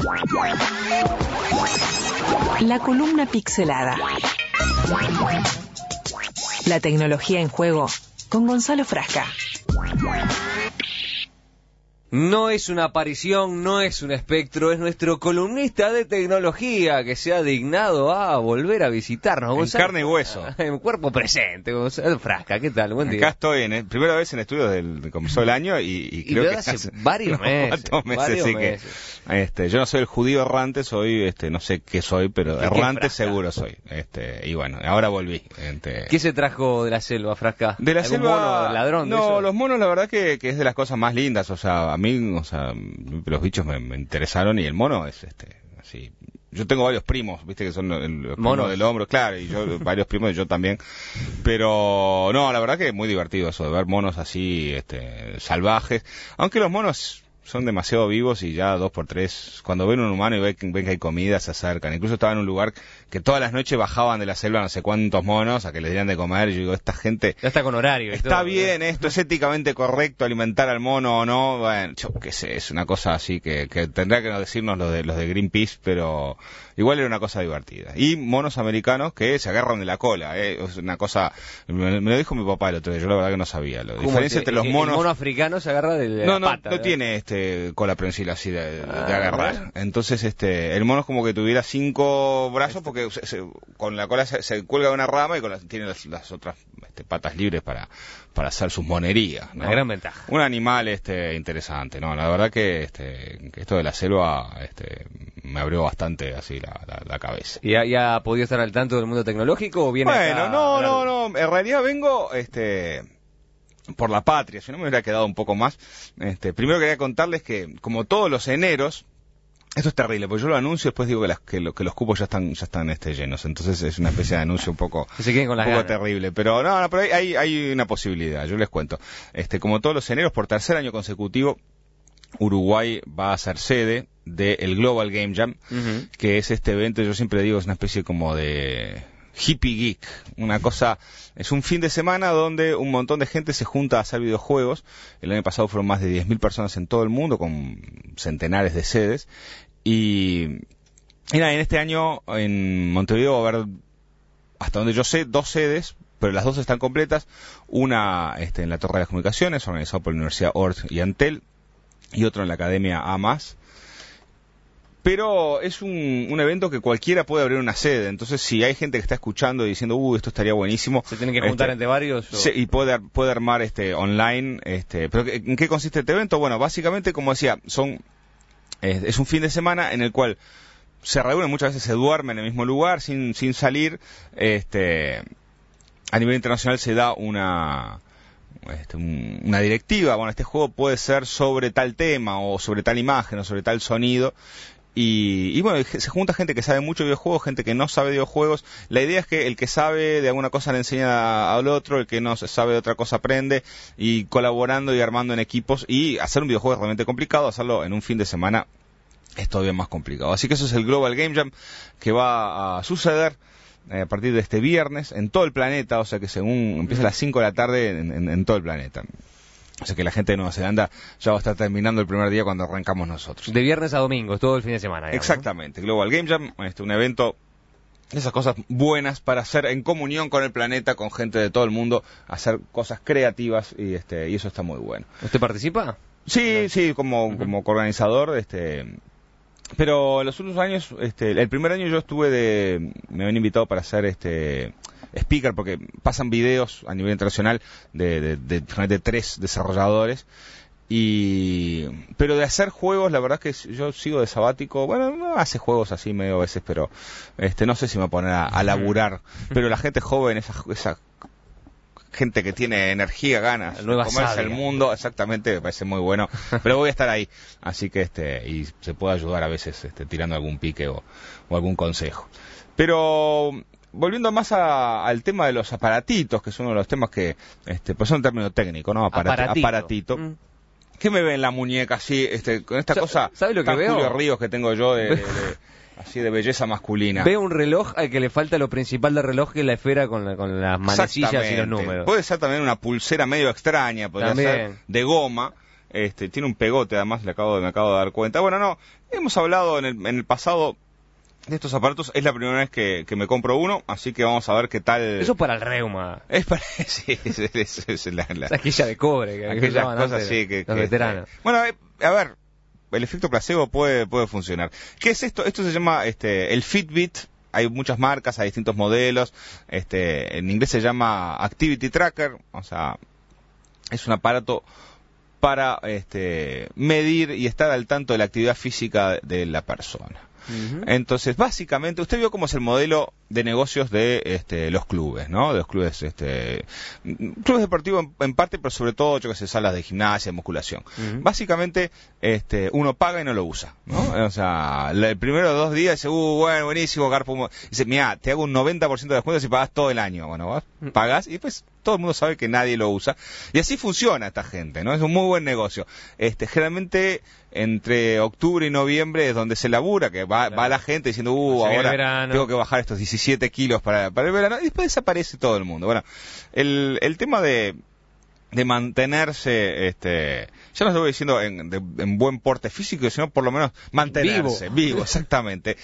La columna pixelada. La tecnología en juego con Gonzalo Frasca. No es una aparición, no es un espectro, es nuestro columnista de tecnología que se ha dignado a volver a visitarnos. En Gonzalo, carne y hueso. En cuerpo presente, Gonzalo Frasca, ¿qué tal? Buen día. Acá estoy, primera vez en estudios de comenzó el año y creo que hace varios meses. Así que yo no soy el judío errante, soy, no sé qué soy, pero errante seguro soy. Y bueno, ahora volví. ¿Qué se trajo de la selva, Frasca? De la ¿Algún selva, mono ladrón? No, los monos la verdad que es de las cosas más lindas, o sea, a mí, los bichos me interesaron y el mono es así. Yo tengo varios primos, viste que son los monos del hombro, claro, y yo varios primos y yo también. Pero no, la verdad que es muy divertido eso de ver monos así salvajes, aunque los monos son demasiado vivos y ya 2x3, cuando ven un humano y ven que hay comida, se acercan. Incluso estaba en un lugar que todas las noches bajaban de la selva no sé cuántos monos a que les dieran de comer. Y yo digo, esta gente... Ya está con horario. Está bien, esto es éticamente correcto, alimentar al mono o no. Bueno, yo qué sé, es una cosa así que tendrá que decirnos los de Greenpeace, pero igual era una cosa divertida. Y monos americanos que se agarran de la cola, es una cosa... Me lo dijo mi papá el otro día, yo la verdad que no sabía. La diferencia entre los monos... El mono africano se agarra de la pata. No tiene cola prensil así de agarrar. Entonces el mono es como que tuviera 5 brazos porque con la cola se cuelga de una rama y tiene las otras patas libres para hacer sus monerías, ¿no? Una gran ventaja. Un animal interesante, ¿no? La verdad que esto de la selva me abrió bastante así la cabeza. ¿Y ya ha podido estar al tanto del mundo tecnológico o viene Bueno, no, en realidad vengo por la patria, si no me hubiera quedado un poco más. Primero quería contarles que, como todos los eneros, esto es terrible, porque yo lo anuncio y después digo que los cupos ya están llenos. Entonces es una especie de anuncio un poco terrible. Pero pero hay una posibilidad, yo les cuento. Como todos los eneros, por tercer año consecutivo, Uruguay va a ser sede del Global Game Jam, que es este evento, yo siempre digo, es una especie como de hippie geek, una cosa, es un fin de semana donde un montón de gente se junta a hacer videojuegos. El año pasado fueron más de 10.000 personas en todo el mundo, con centenares de sedes, y nada, en este año en Montevideo va a haber, hasta donde yo sé, 2 sedes, pero las 2 están completas, una en la Torre de las Comunicaciones, organizado por la Universidad Ort y Antel, y otro en la Academia A+. Pero es un evento que cualquiera puede abrir una sede. Entonces, si hay gente que está escuchando y diciendo, esto estaría buenísimo. ¿Se tienen que juntar entre varios? Sí, y puede armar online. Pero ¿en qué consiste este evento? Bueno, básicamente, como decía, es un fin de semana en el cual se reúnen, muchas veces se duerme en el mismo lugar, sin salir. A nivel internacional se da una directiva. Bueno, este juego puede ser sobre tal tema, o sobre tal imagen, o sobre tal sonido. Y bueno, se junta gente que sabe mucho de videojuegos, gente que no sabe de videojuegos. La idea es que el que sabe de alguna cosa le enseña al otro, el que no sabe de otra cosa aprende, y colaborando y armando en equipos. Y hacer un videojuego es realmente complicado, hacerlo en un fin de semana es todavía más complicado. Así que eso es el Global Game Jam, que va a suceder a partir de este viernes en todo el planeta, o sea que según empieza a las 5 de la tarde en todo el planeta. O sea que la gente de Nueva Zelanda ya va a estar terminando el primer día cuando arrancamos nosotros. De viernes a domingo, todo el fin de semana, digamos, exactamente, ¿no? Global Game Jam, un evento, esas cosas buenas para hacer en comunión con el planeta, con gente de todo el mundo, hacer cosas creativas, y eso está muy bueno. ¿Usted participa? Sí, como organizador, pero en los últimos años, el primer año yo me habían invitado para hacer speaker, porque pasan videos a nivel internacional de 3 desarrolladores, pero de hacer juegos, la verdad es que yo sigo de sabático. Bueno, no hace juegos así medio a veces, pero no sé si me voy a poner a laburar. Pero la gente joven, esa gente que tiene energía, ganas de comerse el mundo, exactamente, me parece muy bueno. Pero voy a estar ahí, así que y se puede ayudar a veces tirando algún pique o algún consejo. Pero volviendo más al tema de los aparatitos, que es uno de los temas que pues son un término técnico, ¿no? Aparatito. ¿Qué me ve en la muñeca así, con esta cosa ¿sabe lo que tan veo? Julio Ríos que tengo yo así de belleza masculina? Veo un reloj al que le falta lo principal del reloj, que es la esfera con las manecillas y los números. Puede ser también una pulsera medio extraña, podría ser de goma, tiene un pegote, además me acabo de dar cuenta. Bueno, no, hemos hablado en el pasado de estos aparatos, es la primera vez que me compro uno, así que vamos a ver qué tal. Eso es para el reuma. Es para, sí, es la aquella de cobre, que aquellas cosas así que los veteranos. Bueno, a ver, el efecto placebo puede funcionar. ¿Qué es esto? Esto se llama el Fitbit. Hay muchas marcas, hay distintos modelos. En inglés se llama Activity Tracker, o sea, es un aparato para medir y estar al tanto de la actividad física de la persona. Uh-huh. Entonces, básicamente, usted vio cómo es el modelo de negocios de los clubes, ¿no? De los clubes, clubes deportivos en parte, pero sobre todo, yo que sé, salas de gimnasia, de musculación. Uh-huh. Básicamente, uno paga y no lo usa, ¿no? O sea, el primero de 2 días dice, bueno, buenísimo, Garpo. Dice, mira, te hago un 90% de descuento si pagas todo el año. Bueno, vos pagás y pues todo el mundo sabe que nadie lo usa. Y así funciona esta gente, ¿no? Es un muy buen negocio. Generalmente, entre octubre y noviembre es donde se labura, que va la gente diciendo, ahora tengo que bajar estos 17 kilos para el verano, y después desaparece todo el mundo. Bueno, el tema de mantenerse, ya no estoy diciendo en buen porte físico, sino por lo menos mantenerse vivo exactamente.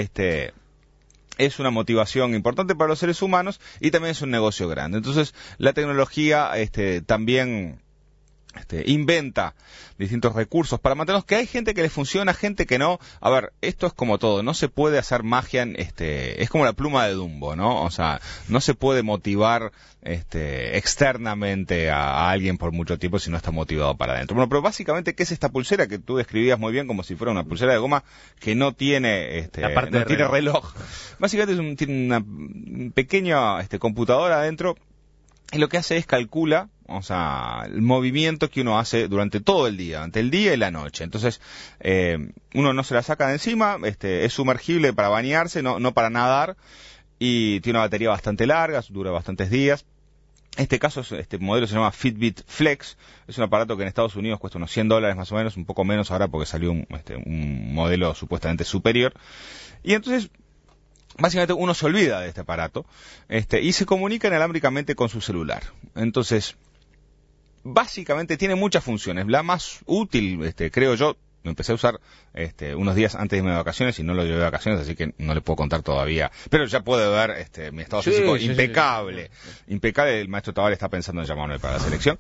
Es una motivación importante para los seres humanos y también es un negocio grande. Entonces, la tecnología también inventa distintos recursos para mantenernos, que hay gente que le funciona, gente que no. A ver, esto es como todo, no se puede hacer magia, es como la pluma de Dumbo, ¿no? O sea, no se puede motivar externamente a alguien por mucho tiempo si no está motivado para adentro. Bueno, pero básicamente, ¿qué es esta pulsera que tú describías muy bien como si fuera una pulsera de goma que no tiene no tiene reloj? Básicamente tiene una pequeña computadora adentro. Y lo que hace es calcula, o sea, el movimiento que uno hace durante todo el día, durante el día y la noche. Entonces, uno no se la saca de encima, es sumergible para bañarse, no para nadar, y tiene una batería bastante larga, dura bastantes días. Este modelo se llama Fitbit Flex, es un aparato que en Estados Unidos cuesta unos $100 más o menos, un poco menos ahora porque salió un modelo supuestamente superior. Y entonces, básicamente uno se olvida de este aparato y se comunica inalámbricamente con su celular. Entonces, básicamente tiene muchas funciones. La más útil, creo yo, lo empecé a usar unos días antes de irme de vacaciones y no lo llevé de vacaciones, así que no le puedo contar todavía. Pero ya puede ver mi estado físico impecable. Sí. Impecable, el maestro Tabar está pensando en llamarme para la selección.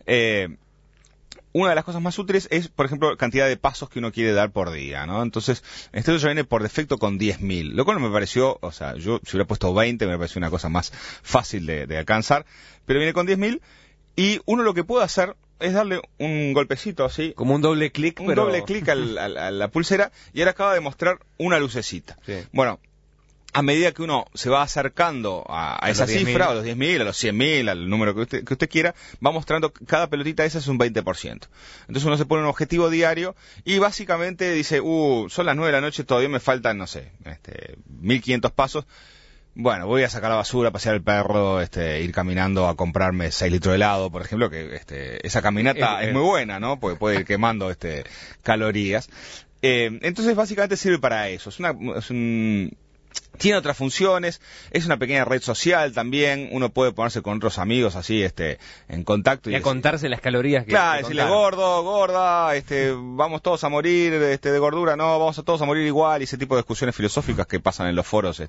Una de las cosas más útiles es, por ejemplo, cantidad de pasos que uno quiere dar por día, ¿no? Entonces, esto ya viene por defecto con 10.000, lo cual me pareció, o sea, yo si hubiera puesto 20 me pareció una cosa más fácil de alcanzar, pero viene con 10.000 y uno lo que puede hacer es darle un golpecito así. Como un doble clic, Un doble clic a la pulsera y ahora acaba de mostrar una lucecita. Sí. Bueno, a medida que uno se va acercando a esa cifra, a los 10.000, a los 100.000, al número que usted quiera, va mostrando cada pelotita esa es un 20%. Entonces uno se pone un objetivo diario y básicamente dice, son las 9 de la noche, todavía me faltan, no sé, 1.500 pasos. Bueno, voy a sacar la basura, pasear el perro, ir caminando a comprarme 6 litros de helado, por ejemplo, que esa caminata es muy buena, ¿no? Porque puede ir quemando calorías. Entonces básicamente sirve para eso. Tiene otras funciones, es una pequeña red social también, uno puede ponerse con otros amigos así, en contacto. Y a contarse las calorías que claro, decirle gordo, gorda, vamos todos a morir, de gordura, no, vamos a todos a morir igual, y ese tipo de discusiones filosóficas que pasan en los foros,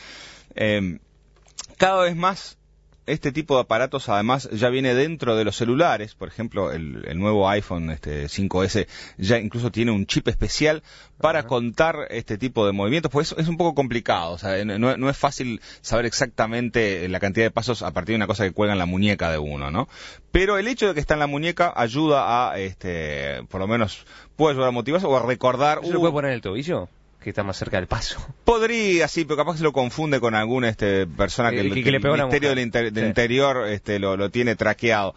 cada vez más este tipo de aparatos además ya viene dentro de los celulares. Por ejemplo, el nuevo iPhone 5S ya incluso tiene un chip especial para contar este tipo de movimientos, pues es un poco complicado, o sea, no es fácil saber exactamente la cantidad de pasos a partir de una cosa que cuelga en la muñeca de uno, ¿no? Pero el hecho de que está en la muñeca ayuda a, por lo menos, puede ayudar a motivarse o a recordar. ¿Eso lo puede poner en el tobillo? Que está más cerca del paso. Podría, sí, pero capaz se lo confunde con algún persona que el Ministerio del Interior lo tiene traqueado.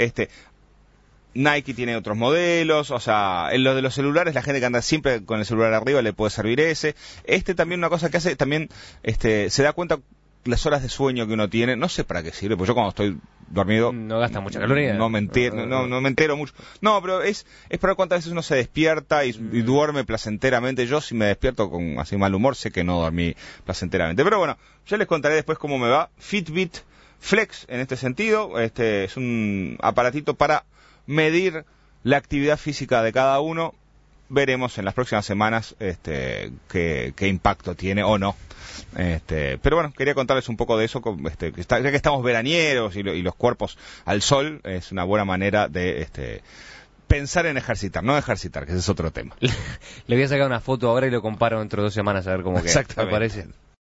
Nike tiene otros modelos, o sea, en lo de los celulares, la gente que anda siempre con el celular arriba le puede servir ese. También una cosa que hace, también se da cuenta las horas de sueño que uno tiene, no sé para qué sirve, pues yo cuando estoy dormido no gasta mucha caloría, no me entero mucho, no, pero es para cuántas veces uno se despierta y duerme placenteramente. Yo si me despierto con así mal humor sé que no dormí placenteramente, pero bueno, ya les contaré después cómo me va. Fitbit Flex en este sentido, es un aparatito para medir la actividad física de cada uno. Veremos en las próximas semanas qué impacto tiene o no. Pero bueno, quería contarles un poco de eso, ya que estamos veranieros y los cuerpos al sol, es una buena manera de pensar en ejercitar, no ejercitar, que ese es otro tema. Le voy a sacar una foto ahora y lo comparo dentro de 2 semanas a ver cómo queda. Exactamente. ¿Me parece?